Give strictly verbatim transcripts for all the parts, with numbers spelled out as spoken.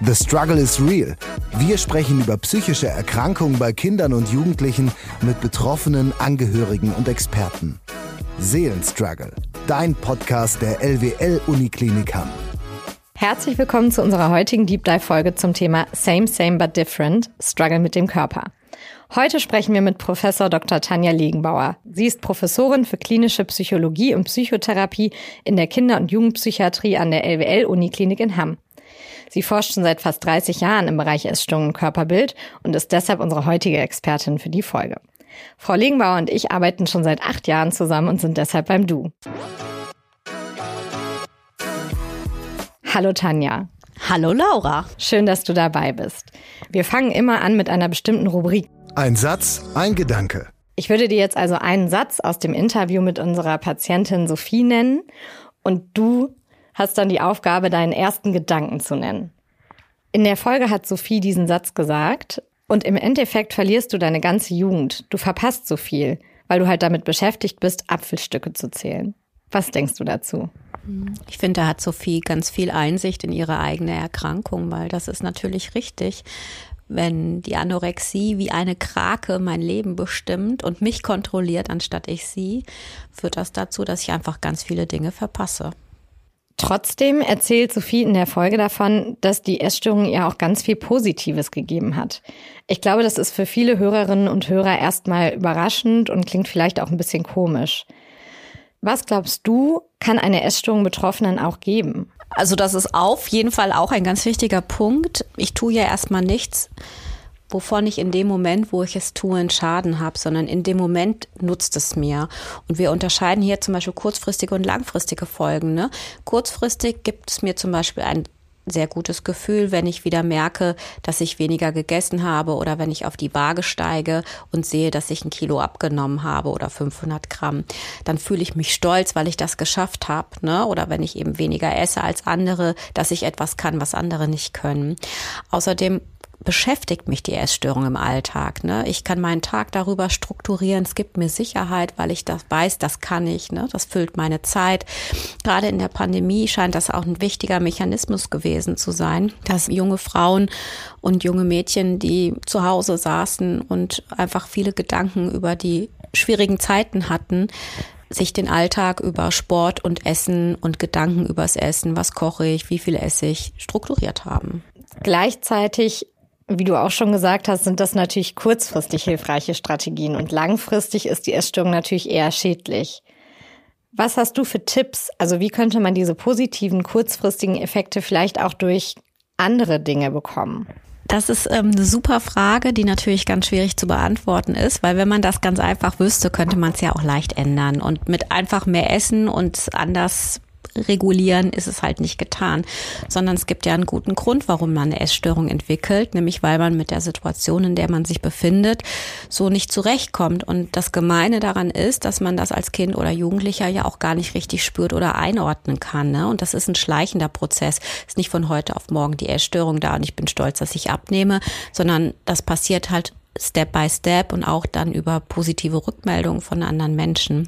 The struggle is real. Wir sprechen über psychische Erkrankungen bei Kindern und Jugendlichen mit Betroffenen, Angehörigen und Experten. Seelenstruggle, dein Podcast der L W L-Uniklinik Hamm. Herzlich willkommen zu unserer heutigen Deep Dive-Folge zum Thema Same, Same but Different, Struggle mit dem Körper. Heute sprechen wir mit Professor Doktor Tanja Legenbauer. Sie ist Professorin für klinische Psychologie und Psychotherapie in der Kinder- und Jugendpsychiatrie an der L W L-Uniklinik in Hamm. Sie forscht schon seit fast dreißig Jahren im Bereich Essstörungen und Körperbild und ist deshalb unsere heutige Expertin für die Folge. Frau Legenbauer und ich arbeiten schon seit acht Jahren zusammen und sind deshalb beim Du. Hallo Tanja. Hallo Laura. Schön, dass du dabei bist. Wir fangen immer an mit einer bestimmten Rubrik. Ein Satz, ein Gedanke. Ich würde dir jetzt also einen Satz aus dem Interview mit unserer Patientin Sophie nennen und du hast dann die Aufgabe, deinen ersten Gedanken zu nennen. In der Folge hat Sophie diesen Satz gesagt und im Endeffekt verlierst du deine ganze Jugend. Du verpasst so viel, weil du halt damit beschäftigt bist, Apfelstücke zu zählen. Was denkst du dazu? Ich finde, da hat Sophie ganz viel Einsicht in ihre eigene Erkrankung, weil das ist natürlich richtig. Wenn die Anorexie wie eine Krake mein Leben bestimmt und mich kontrolliert, anstatt ich sie, führt das dazu, dass ich einfach ganz viele Dinge verpasse. Trotzdem erzählt Sophie in der Folge davon, dass die Essstörung ihr auch ganz viel Positives gegeben hat. Ich glaube, das ist für viele Hörerinnen und Hörer erstmal überraschend und klingt vielleicht auch ein bisschen komisch. Was glaubst du, kann eine Essstörung Betroffenen auch geben? Also das ist auf jeden Fall auch ein ganz wichtiger Punkt. Ich tue ja erstmal nichts, wovon ich in dem Moment, wo ich es tue, einen Schaden habe, sondern in dem Moment nutzt es mir. Und wir unterscheiden hier zum Beispiel kurzfristige und langfristige Folgen. Ne? Kurzfristig gibt es mir zum Beispiel ein sehr gutes Gefühl, wenn ich wieder merke, dass ich weniger gegessen habe oder wenn ich auf die Waage steige und sehe, dass ich ein Kilo abgenommen habe oder fünfhundert Gramm. Dann fühle ich mich stolz, weil ich das geschafft habe, ne? Oder wenn ich eben weniger esse als andere, dass ich etwas kann, was andere nicht können. Außerdem beschäftigt mich die Essstörung im Alltag. Ne? Ich kann meinen Tag darüber strukturieren. Es gibt mir Sicherheit, weil ich das weiß, das kann ich. Ne? Das füllt meine Zeit. Gerade in der Pandemie scheint das auch ein wichtiger Mechanismus gewesen zu sein, dass junge Frauen und junge Mädchen, die zu Hause saßen und einfach viele Gedanken über die schwierigen Zeiten hatten, sich den Alltag über Sport und Essen und Gedanken übers Essen, was koche ich, wie viel esse ich, strukturiert haben. Gleichzeitig, wie du auch schon gesagt hast, sind das natürlich kurzfristig hilfreiche Strategien und langfristig ist die Essstörung natürlich eher schädlich. Was hast du für Tipps? Also wie könnte man diese positiven kurzfristigen Effekte vielleicht auch durch andere Dinge bekommen? Das ist ähm, eine super Frage, die natürlich ganz schwierig zu beantworten ist, weil wenn man das ganz einfach wüsste, könnte man es ja auch leicht ändern und mit einfach mehr Essen und anders regulieren ist es halt nicht getan, sondern es gibt ja einen guten Grund, warum man eine Essstörung entwickelt, nämlich weil man mit der Situation, in der man sich befindet, so nicht zurechtkommt. Und das Gemeine daran ist, dass man das als Kind oder Jugendlicher ja auch gar nicht richtig spürt oder einordnen kann. Ne? Und das ist ein schleichender Prozess. Ist nicht von heute auf morgen die Essstörung da und ich bin stolz, dass ich abnehme, sondern das passiert halt Step by Step und auch dann über positive Rückmeldungen von anderen Menschen.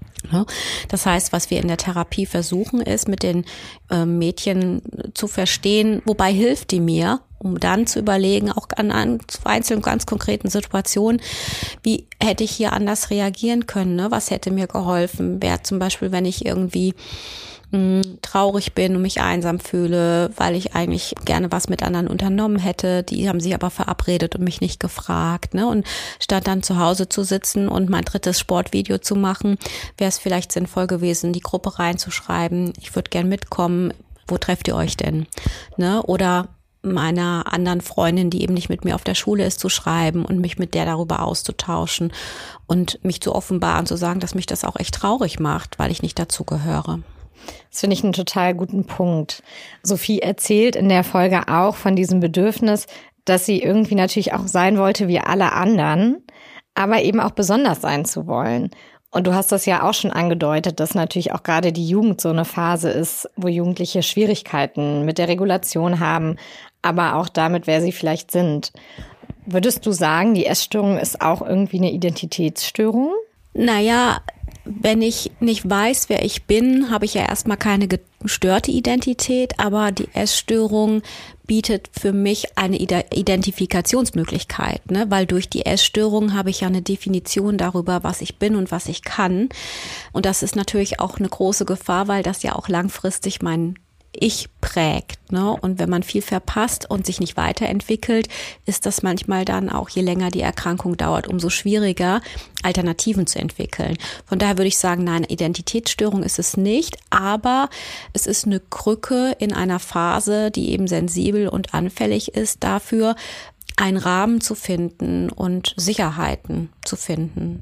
Das heißt, was wir in der Therapie versuchen, ist, mit den äh, Mädchen zu verstehen, wobei hilft die mir, um dann zu überlegen, auch an, an einzelnen ganz konkreten Situationen, wie hätte ich hier anders reagieren können, ne? Was hätte mir geholfen? Wäre zum Beispiel, wenn ich irgendwie mh, traurig bin und mich einsam fühle, weil ich eigentlich gerne was mit anderen unternommen hätte, die haben sich aber verabredet und mich nicht gefragt, ne? Und statt dann zu Hause zu sitzen und mein drittes Sportvideo zu machen, wäre es vielleicht sinnvoll gewesen, die Gruppe reinzuschreiben, ich würde gern mitkommen, wo trefft ihr euch denn? Ne? Oder meiner anderen Freundin, die eben nicht mit mir auf der Schule ist, zu schreiben und mich mit der darüber auszutauschen und mich zu offenbaren, zu sagen, dass mich das auch echt traurig macht, weil ich nicht dazugehöre. Das finde ich einen total guten Punkt. Sophie erzählt in der Folge auch von diesem Bedürfnis, dass sie irgendwie natürlich auch sein wollte wie alle anderen, aber eben auch besonders sein zu wollen. Und du hast das ja auch schon angedeutet, dass natürlich auch gerade die Jugend so eine Phase ist, wo Jugendliche Schwierigkeiten mit der Regulation haben, aber auch damit, wer sie vielleicht sind. Würdest du sagen, die Essstörung ist auch irgendwie eine Identitätsstörung? Naja, wenn ich nicht weiß, wer ich bin, habe ich ja erstmal keine gestörte Identität, aber die Essstörung bietet für mich eine Identifikationsmöglichkeit, ne? Weil durch die Essstörung habe ich ja eine Definition darüber, was ich bin und was ich kann. Und das ist natürlich auch eine große Gefahr, weil das ja auch langfristig mein Ich prägt, ne? Und wenn man viel verpasst und sich nicht weiterentwickelt, ist das manchmal dann auch, je länger die Erkrankung dauert, umso schwieriger, Alternativen zu entwickeln. Von daher würde ich sagen, nein, Identitätsstörung ist es nicht, aber es ist eine Krücke in einer Phase, die eben sensibel und anfällig ist dafür, einen Rahmen zu finden und Sicherheiten zu finden.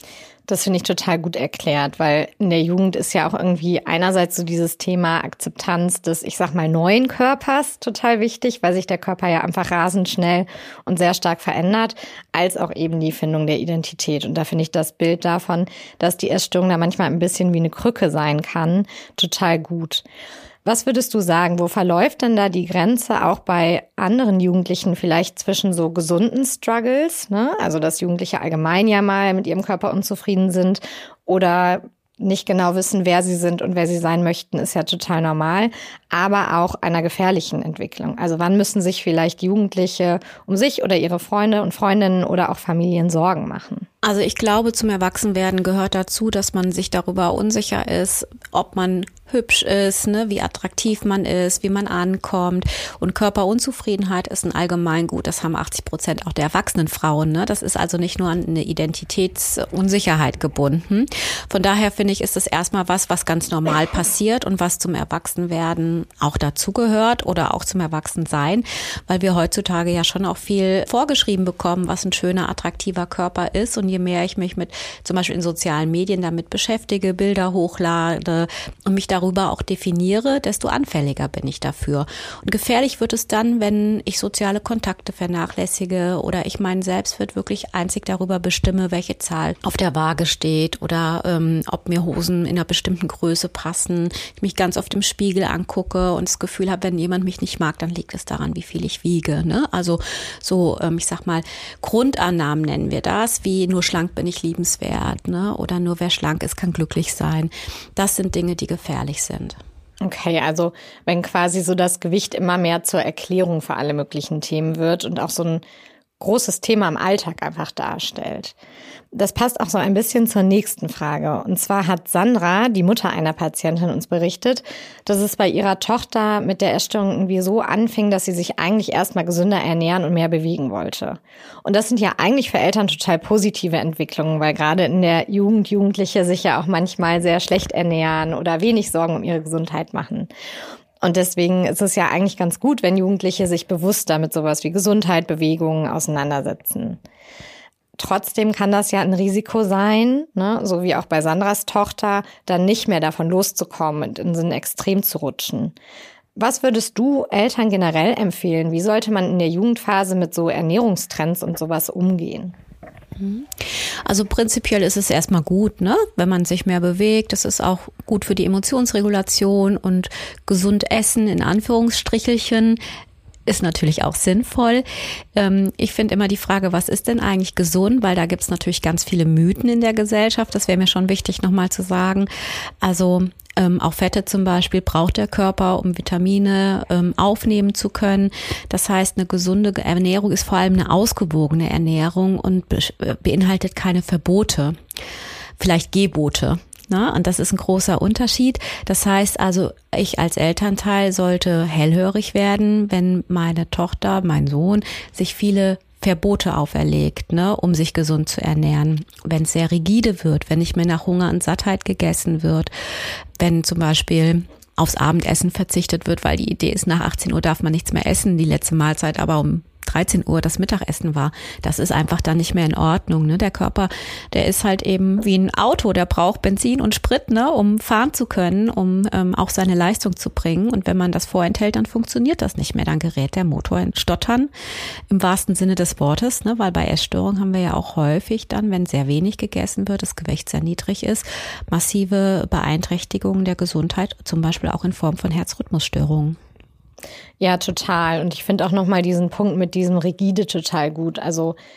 Das finde ich total gut erklärt, weil in der Jugend ist ja auch irgendwie einerseits so dieses Thema Akzeptanz des, ich sag mal, neuen Körpers total wichtig, weil sich der Körper ja einfach rasend schnell und sehr stark verändert, als auch eben die Findung der Identität. Und da finde ich das Bild davon, dass die Essstörung da manchmal ein bisschen wie eine Krücke sein kann, total gut. Was würdest du sagen, wo verläuft denn da die Grenze auch bei anderen Jugendlichen vielleicht zwischen so gesunden Struggles, ne? Also dass Jugendliche allgemein ja mal mit ihrem Körper unzufrieden sind oder nicht genau wissen, wer sie sind und wer sie sein möchten, ist ja total normal, aber auch einer gefährlichen Entwicklung. Also wann müssen sich vielleicht Jugendliche um sich oder ihre Freunde und Freundinnen oder auch Familien Sorgen machen? Also ich glaube, zum Erwachsenwerden gehört dazu, dass man sich darüber unsicher ist, ob man hübsch ist, ne, wie attraktiv man ist, wie man ankommt. Und Körperunzufriedenheit ist ein Allgemeingut. Das haben achtzig Prozent auch der erwachsenen Frauen. Ne? Das ist also nicht nur an eine Identitätsunsicherheit gebunden. Von daher finde ich, ist es erstmal was, was ganz normal passiert und was zum Erwachsenwerden auch dazugehört oder auch zum Erwachsensein, weil wir heutzutage ja schon auch viel vorgeschrieben bekommen, was ein schöner, attraktiver Körper ist. Und je mehr ich mich mit zum Beispiel in sozialen Medien damit beschäftige, Bilder hochlade und mich darüber auch definiere, desto anfälliger bin ich dafür. Und gefährlich wird es dann, wenn ich soziale Kontakte vernachlässige oder ich meinen Selbstwert wirklich einzig darüber bestimme, welche Zahl auf der Waage steht oder ähm, ob mir Hosen in einer bestimmten Größe passen. Ich mich ganz oft im Spiegel angucke und das Gefühl habe, wenn jemand mich nicht mag, dann liegt es daran, wie viel ich wiege. Ne? Also so, ähm, ich sag mal, Grundannahmen nennen wir das, wie nur schlank bin ich liebenswert, ne? Oder nur wer schlank ist, kann glücklich sein. Das sind Dinge, die gefährlich sind. Okay, also wenn quasi so das Gewicht immer mehr zur Erklärung für alle möglichen Themen wird und auch so ein großes Thema im Alltag einfach darstellt. Das passt auch so ein bisschen zur nächsten Frage. Und zwar hat Sandra, die Mutter einer Patientin, uns berichtet, dass es bei ihrer Tochter mit der Essstörung irgendwie so anfing, dass sie sich eigentlich erstmal gesünder ernähren und mehr bewegen wollte. Und das sind ja eigentlich für Eltern total positive Entwicklungen, weil gerade in der Jugend Jugendliche sich ja auch manchmal sehr schlecht ernähren oder wenig Sorgen um ihre Gesundheit machen. Und deswegen ist es ja eigentlich ganz gut, wenn Jugendliche sich bewusster mit sowas wie Gesundheit, Bewegung auseinandersetzen. Trotzdem kann das ja ein Risiko sein, ne, so wie auch bei Sandras Tochter, dann nicht mehr davon loszukommen und in so ein Extrem zu rutschen. Was würdest du Eltern generell empfehlen? Wie sollte man in der Jugendphase mit so Ernährungstrends und sowas umgehen? Also prinzipiell ist es erstmal gut, ne, wenn man sich mehr bewegt. Das ist auch gut für die Emotionsregulation und gesund essen in Anführungsstrichelchen ist natürlich auch sinnvoll. Ich finde immer die Frage, was ist denn eigentlich gesund? Weil da gibt es natürlich ganz viele Mythen in der Gesellschaft. Das wäre mir schon wichtig, nochmal zu sagen. Also Ähm, auch Fette zum Beispiel braucht der Körper, um Vitamine ähm, aufnehmen zu können. Das heißt, eine gesunde Ernährung ist vor allem eine ausgewogene Ernährung und be- beinhaltet keine Verbote, vielleicht Gebote. Na, und das ist ein großer Unterschied. Das heißt also, ich als Elternteil sollte hellhörig werden, wenn meine Tochter, mein Sohn sich viele Verbote auferlegt, ne, um sich gesund zu ernähren. Wenn es sehr rigide wird, wenn nicht mehr nach Hunger und Sattheit gegessen wird, wenn zum Beispiel aufs Abendessen verzichtet wird, weil die Idee ist, nach achtzehn Uhr darf man nichts mehr essen, die letzte Mahlzeit aber um dreizehn Uhr das Mittagessen war. Das ist einfach dann nicht mehr in Ordnung. Ne? Der Körper, der ist halt eben wie ein Auto, der braucht Benzin und Sprit, ne, um fahren zu können, um ähm, auch seine Leistung zu bringen. Und wenn man das vorenthält, dann funktioniert das nicht mehr. Dann gerät der Motor in Stottern, im wahrsten Sinne des Wortes, ne? Weil bei Essstörungen haben wir ja auch häufig dann, wenn sehr wenig gegessen wird, das Gewicht sehr niedrig ist, massive Beeinträchtigungen der Gesundheit, zum Beispiel auch in Form von Herzrhythmusstörungen. Ja, total. Und ich finde auch nochmal diesen Punkt mit diesem Rigide total gut. Also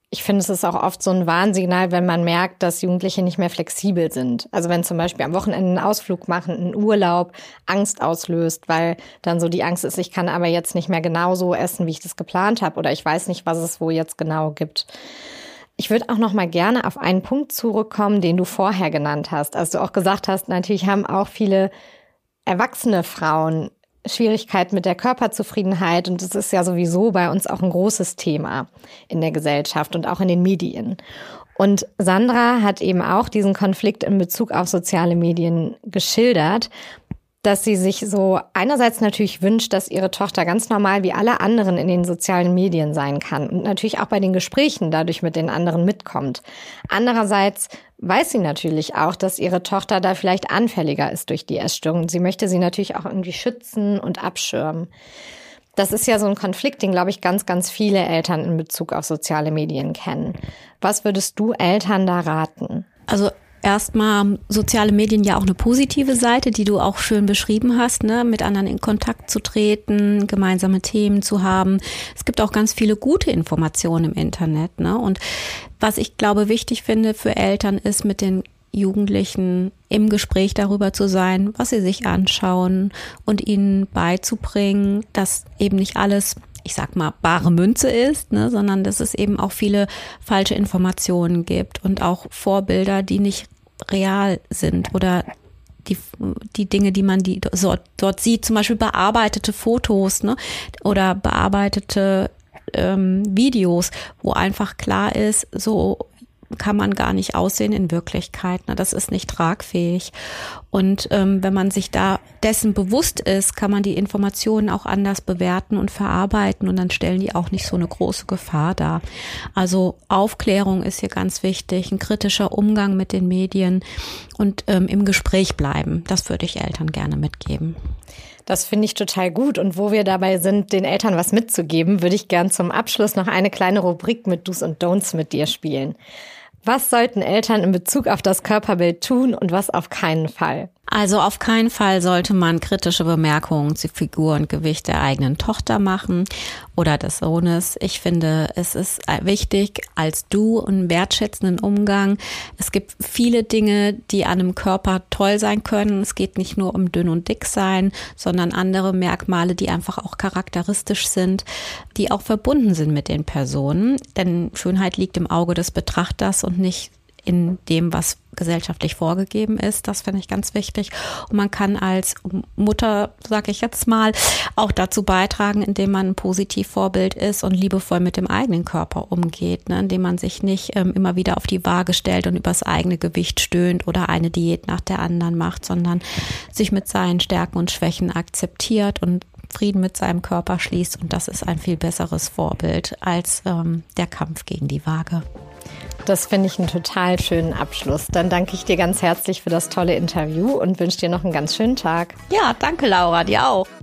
ich finde, es ist auch oft so ein Warnsignal, wenn man merkt, dass Jugendliche nicht mehr flexibel sind. Also wenn zum Beispiel am Wochenende einen Ausflug machen, einen Urlaub Angst auslöst, weil dann so die Angst ist, ich kann aber jetzt nicht mehr genau so essen, wie ich das geplant habe, oder ich weiß nicht, was es wo jetzt genau gibt. Ich würde auch noch mal gerne auf einen Punkt zurückkommen, den du vorher genannt hast. Als du auch gesagt hast, natürlich haben auch viele erwachsene Frauen Schwierigkeit mit der Körperzufriedenheit, und das ist ja sowieso bei uns auch ein großes Thema in der Gesellschaft und auch in den Medien. Und Sandra hat eben auch diesen Konflikt in Bezug auf soziale Medien geschildert, dass sie sich so einerseits natürlich wünscht, dass ihre Tochter ganz normal wie alle anderen in den sozialen Medien sein kann und natürlich auch bei den Gesprächen dadurch mit den anderen mitkommt. Andererseits weiß sie natürlich auch, dass ihre Tochter da vielleicht anfälliger ist durch die Essstörung. Sie möchte sie natürlich auch irgendwie schützen und abschirmen. Das ist ja so ein Konflikt, den, glaube ich, ganz, ganz viele Eltern in Bezug auf soziale Medien kennen. Was würdest du Eltern da raten? Also erstmal soziale Medien ja auch eine positive Seite, die du auch schön beschrieben hast, ne, mit anderen in Kontakt zu treten, gemeinsame Themen zu haben. Es gibt auch ganz viele gute Informationen im Internet, ne? Und was ich glaube wichtig finde für Eltern ist, mit den Jugendlichen im Gespräch darüber zu sein, was sie sich anschauen und ihnen beizubringen, dass eben nicht alles, ich sag mal, bare Münze ist, ne, sondern dass es eben auch viele falsche Informationen gibt und auch Vorbilder, die nicht real sind oder die, die Dinge, die man die so, dort sieht, zum Beispiel bearbeitete Fotos, ne, oder bearbeitete ähm, Videos, wo einfach klar ist, so kann man gar nicht aussehen in Wirklichkeit. Na, das ist nicht tragfähig. Und ähm, wenn man sich da dessen bewusst ist, kann man die Informationen auch anders bewerten und verarbeiten, und dann stellen die auch nicht so eine große Gefahr dar. Also Aufklärung ist hier ganz wichtig, ein kritischer Umgang mit den Medien und ähm, im Gespräch bleiben. Das würde ich Eltern gerne mitgeben. Das finde ich total gut. Und wo wir dabei sind, den Eltern was mitzugeben, würde ich gern zum Abschluss noch eine kleine Rubrik mit Do's und Don'ts mit dir spielen. Was sollten Eltern in Bezug auf das Körperbild tun und was auf keinen Fall? Also auf keinen Fall sollte man kritische Bemerkungen zu Figur und Gewicht der eigenen Tochter machen oder des Sohnes. Ich finde, es ist wichtig als du einen wertschätzenden Umgang. Es gibt viele Dinge, die an einem Körper toll sein können. Es geht nicht nur um dünn und dick sein, sondern andere Merkmale, die einfach auch charakteristisch sind, die auch verbunden sind mit den Personen. Denn Schönheit liegt im Auge des Betrachters und nicht in dem, was gesellschaftlich vorgegeben ist. Das finde ich ganz wichtig. Und man kann als Mutter, sage ich jetzt mal, auch dazu beitragen, indem man ein Positivvorbild ist und liebevoll mit dem eigenen Körper umgeht, ne? Indem man sich nicht ähm, immer wieder auf die Waage stellt und übers eigene Gewicht stöhnt oder eine Diät nach der anderen macht, sondern sich mit seinen Stärken und Schwächen akzeptiert und Frieden mit seinem Körper schließt. Und das ist ein viel besseres Vorbild als ähm, der Kampf gegen die Waage. Das finde ich einen total schönen Abschluss. Dann danke ich dir ganz herzlich für das tolle Interview und wünsche dir noch einen ganz schönen Tag. Ja, danke Laura, dir auch.